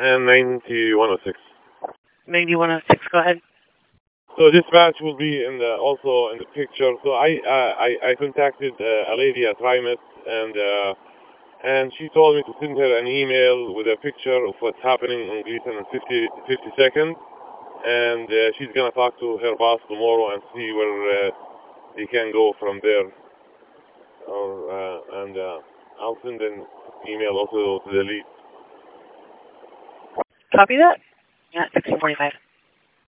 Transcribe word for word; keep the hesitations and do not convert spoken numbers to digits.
And ninety-one oh six. ninety-one oh six, go ahead. So dispatch will be in the, also in the picture. So I uh, I, I contacted uh, a lady at Rimet, and uh, and she told me to send her an email with a picture of what's happening in Gleason in fifty, fifty seconds, and uh, she's gonna talk to her boss tomorrow and see where uh, they can go from there. Or uh, and uh, I'll send an email also to the lead. Copy that? Yeah, sixteen forty-five.